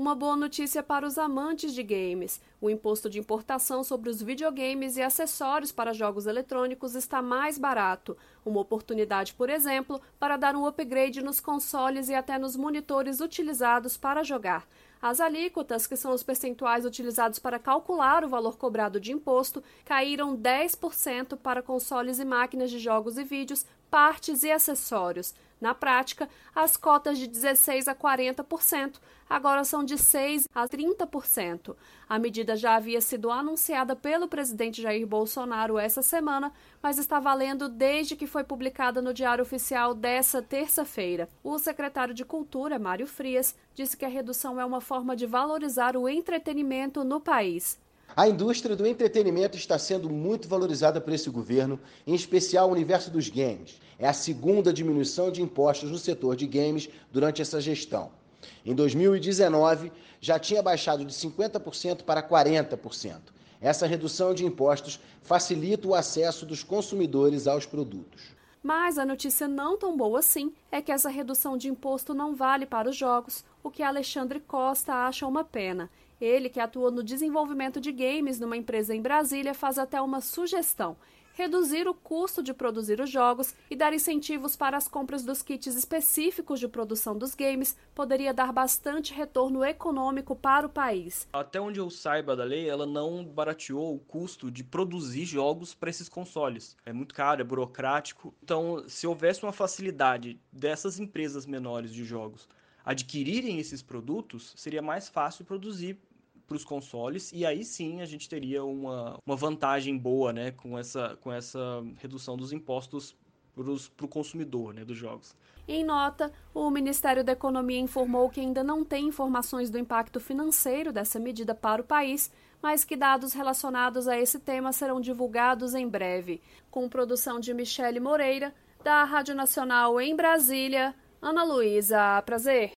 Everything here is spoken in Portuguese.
Uma boa notícia para os amantes de games. O imposto de importação sobre os videogames e acessórios para jogos eletrônicos está mais barato. Uma oportunidade, por exemplo, para dar um upgrade nos consoles e até nos monitores utilizados para jogar. As alíquotas, que são os percentuais utilizados para calcular o valor cobrado de imposto, caíram 10% para consoles e máquinas de jogos e vídeos, partes e acessórios. Na prática, as cotas de 16% a 40% agora são de 6% a 30%. A medida já havia sido anunciada pelo presidente Jair Bolsonaro essa semana, mas está valendo desde que foi publicada no Diário Oficial dessa terça-feira. O secretário de Cultura, Mário Frias, disse que a redução é uma forma de valorizar o entretenimento no país. A indústria do entretenimento está sendo muito valorizada por esse governo, em especial o universo dos games. É a segunda diminuição de impostos no setor de games durante essa gestão. Em 2019, já tinha baixado de 50% para 40%. Essa redução de impostos facilita o acesso dos consumidores aos produtos. Mas a notícia não tão boa assim é que essa redução de imposto não vale para os jogos, o que Alexandre Costa acha uma pena. Ele, que atua no desenvolvimento de games numa empresa em Brasília, faz até uma sugestão: reduzir o custo de produzir os jogos e dar incentivos para as compras dos kits específicos de produção dos games poderia dar bastante retorno econômico para o país. Até onde eu saiba da lei, ela não barateou o custo de produzir jogos para esses consoles. É muito caro, é burocrático. Então, se houvesse uma facilidade dessas empresas menores de jogos adquirirem esses produtos, seria mais fácil produzir para os consoles, e aí sim a gente teria uma vantagem boa, né, com essa redução dos impostos para o consumidor, né, dos jogos. Em nota, o Ministério da Economia informou que ainda não tem informações do impacto financeiro dessa medida para o país, mas que dados relacionados a esse tema serão divulgados em breve. Com produção de Michele Moreira, da Rádio Nacional em Brasília, Ana Luísa Prazer.